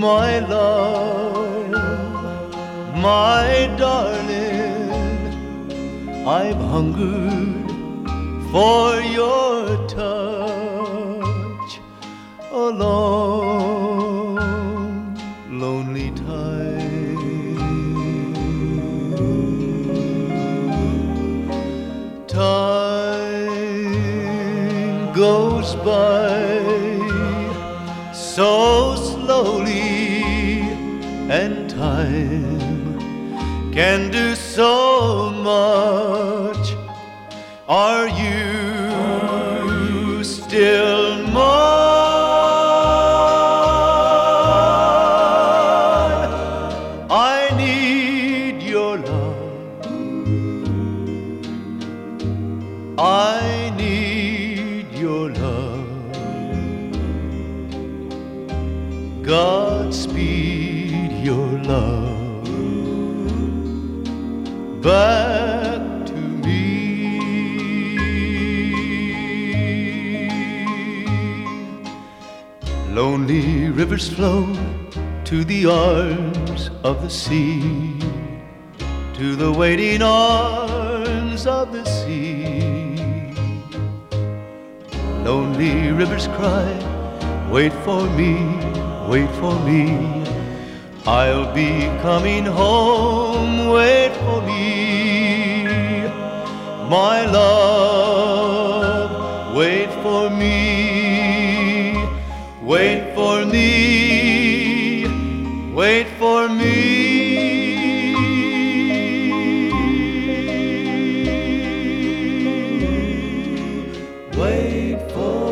my love, my darling, I've hungered for your touch a long, lonely time goes by so slowly, and time can do so much. Are you still mine? I need your love, I need your love. Godspeed your love back to me. Lonely rivers flow to the arms of the sea, to the waiting arms of the sea. Lonely rivers cry, wait for me, wait for me. I'll be coming home, wait for me. My love, wait for me, wait for me, wait for me. Wait for